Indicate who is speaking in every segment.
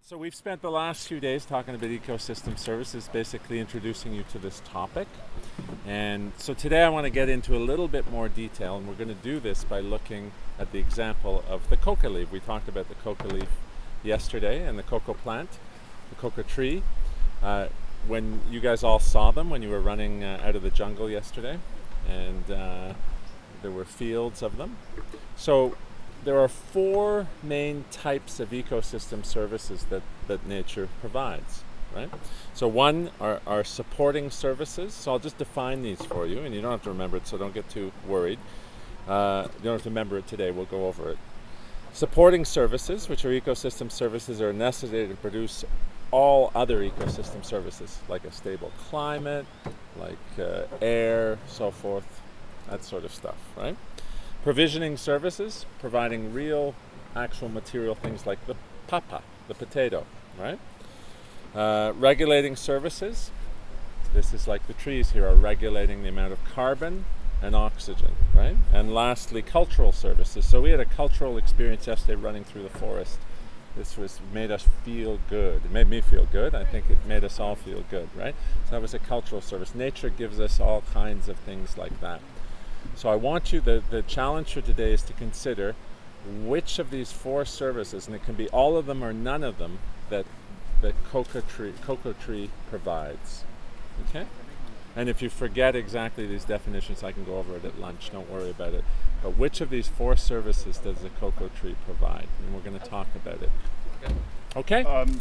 Speaker 1: So we've spent the last few days talking about ecosystem services, basically introducing you to this topic. And so today I want to get into a little bit more detail, and we're going to do this by looking at the example of the coca leaf. We talked about the coca leaf yesterday and the cocoa plant, the coca tree. When you guys all saw them when you were running out of the jungle yesterday, and there were fields of them. So there are four main types of ecosystem services that nature provides, right? So one are supporting services. So I'll just define these for you, and you don't have to remember it, so don't get too worried. You don't have to remember it today, we'll go over it. Supporting services, which are ecosystem services, are necessary to produce all other ecosystem services, like a stable climate, like air, so forth, that sort of stuff, right? Provisioning services, providing real, actual material things like the papa, the potato, right? Regulating services, this is like the trees here are regulating the amount of carbon and oxygen, right? And lastly, cultural services. So we had a cultural experience yesterday running through the forest. This made us feel good. It made me feel good. I think it made us all feel good, right? So that was a cultural service. Nature gives us all kinds of things like that. So I want you, the challenge for today is to consider which of these four services, and it can be all of them or none of them, that the cocoa tree provides. Okay? And if you forget exactly these definitions, I can go over it at lunch, don't worry about it. But which of these four services does the cocoa tree provide? And we're going to talk about it. Okay?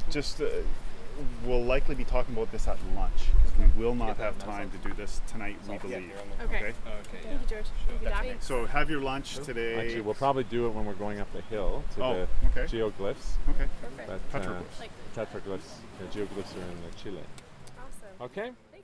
Speaker 2: We'll likely be talking about this at lunch, because we will not have time to do this tonight, we believe.
Speaker 3: Okay.
Speaker 4: Thank you, George. Thank you, Daphne.
Speaker 2: So have your lunch today.
Speaker 1: Actually, we'll probably do it when we're going up the hill to the geoglyphs.
Speaker 2: Okay.
Speaker 4: Perfect.
Speaker 1: But,
Speaker 2: Petroglyphs.
Speaker 1: petroglyphs. The geoglyphs are in Chile.
Speaker 4: Awesome.
Speaker 1: Okay?